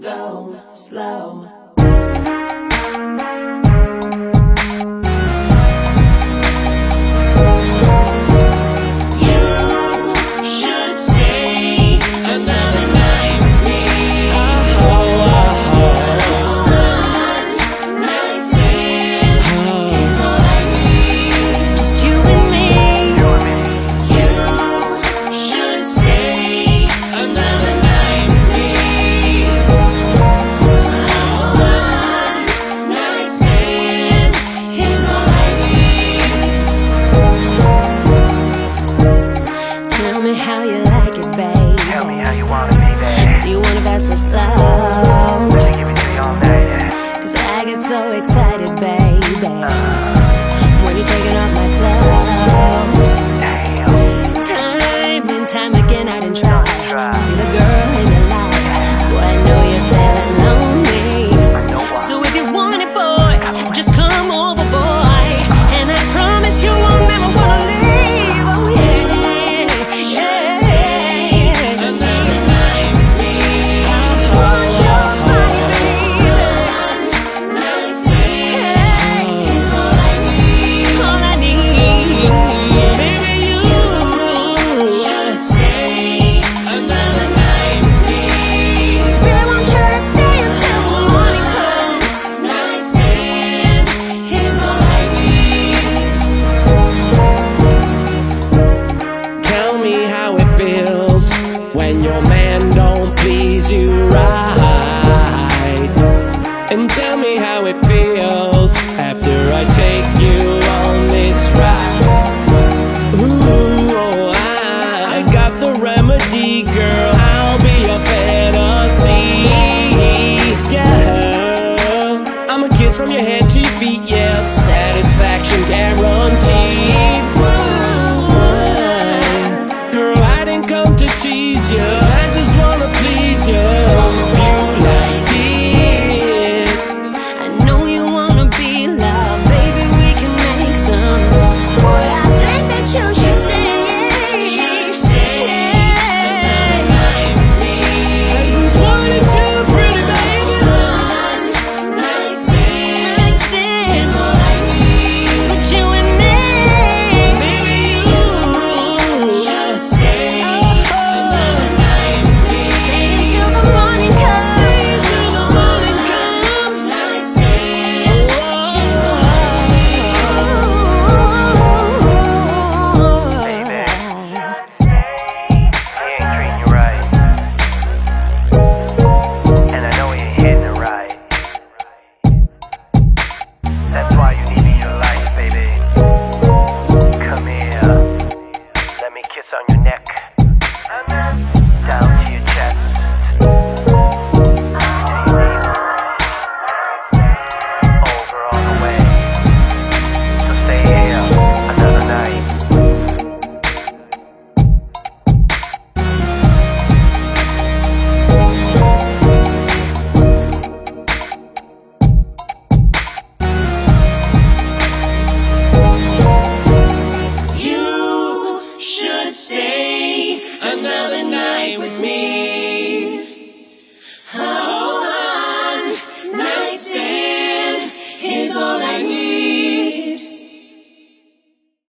go slow. How you like it, babe? Tell me how you wanna be, babe. Do you wanna fast or slow? Wanna give it to you all night, yeah. 'Cause I get so excited, baby, when you're taking off my clothes. Damn. Time and time again I done tried to be the girl in your life. Boy, I know you're feeling lonely. I know why. So if you want it, boy, just come over, boy, and I promise you won't never wanna leave. Oh yeah. When your man don't please you right, and tell me how it feels after I take you on this ride. Ooh, oh, I got the remedy, girl. I'll be your fantasy. Yeah, I'm a kiss from your head to your feet. Yeah, satisfaction guaranteed. Girl, I didn't come to tease you, I just wanna please you. You like it, I know you wanna be loved, baby, we can make some. Boy, I think that you should stay. I just wanted you, pretty baby. One night stand is all I need. But you and me, Baby, you should stay. That's why you need me in your life, baby. Come here. Let me kiss on your neck. Down to your chest. Over all the way. So stay here another night. should stay another night with me.